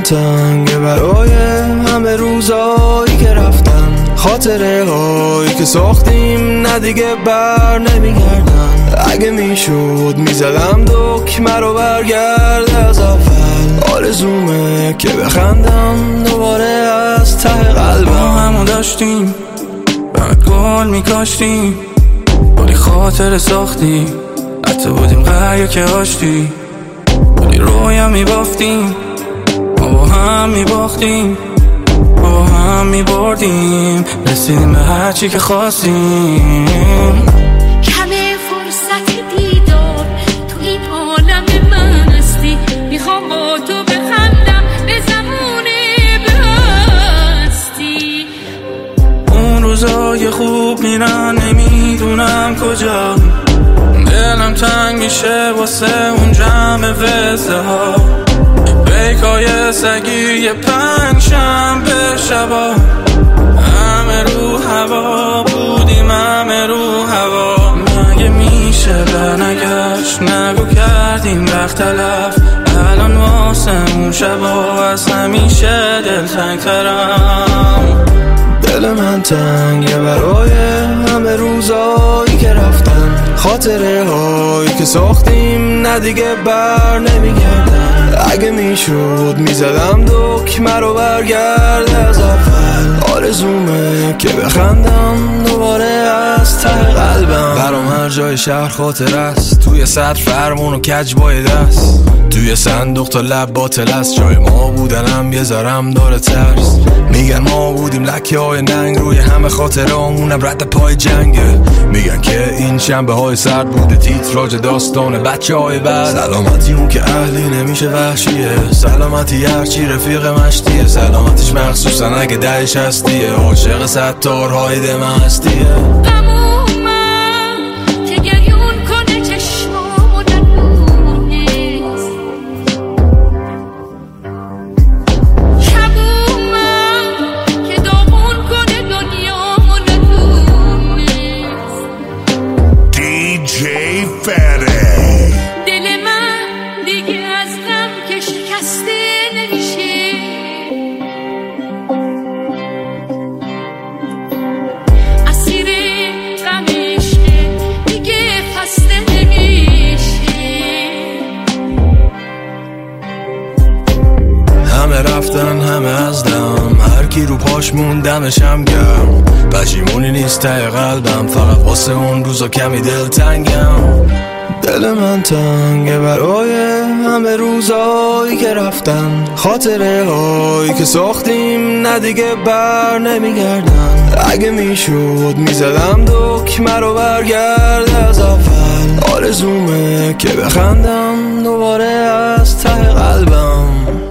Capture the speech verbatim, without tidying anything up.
تنگه برای همه روزایی که رفتن، خاطره هایی که ساختیم نه دیگه بر نمیگردن. اگه میشد میزدم دکمه رو برگرد از اول، آرزومه که بخندم دوباره از ته قلبم. ما همو داشتیم بعد گل میکاشتیم، ولی خاطره ساختی، حتی بودیم قریه که آشتی، ولی رویم میبافتیم، ما با هم میباختیم، ما با هم میبردیم، رسیدیم به هرچی که خواستیم. کمه فرصت دیدار تو این عالم من هستی، میخوام با تو بخندم به زمان بستی. اون روزای خوب میرن نمیدونم کجا، دلم تنگ میشه واسه اون جمع وزده ها، بیکای سگی یه پنج شنبه شبا، همه رو هوا بودیم، همه رو هوا. مگه میشه برنگشت، نگو کردیم وقت تلف، الان واسه اون شبا از همیشه دل تنگ ترم. دل من تنگه برای همه روزایی که رفتن، خاطره هایی که ساختیم نه دیگه بر نمیگردن. اگه میشد میزدم دکمه رو برگرد از اول، آرزومه که بخندم دوباره از ته قلبم. برام هر جای شهر خاطر است، توی سطر فرمون و کج بای دست، توی صندوق تا لب باطل است، جای ما بودنم یه ذرم داره ترس. میگن ما بودیم لکه های ننگ روی همه خاطره همونم رد پای جنگه، میگن که این شنبه های سرد بوده تیتراژ داستان بچه های بعد. سلامتی اون که اهلی نمیشه وحشیه، سلامتی هرچی رفیق مشتیه، سلامتیش مخصوصا اگه دهش هستیه، عاشق ستارهای دم هستیه. دل من دیگه از غم که شکسته نمیشه، اسیر غمش دیگه خسته نمیشه. همه رفتن همه از دم، هر کی رو پاش موندمشم گرم، پشیمونی نیست ته قلبم، فقط واسه اون روزا کمی دل تنگم. دل من تنگه برای همه روزایی که رفتن، خاطره هایی که ساختیم نه دیگه بر نمیگردن. اگه میشد میزدم دکمه رو برگرد از اول، آرزومه که بخندم دوباره از ته قلبم.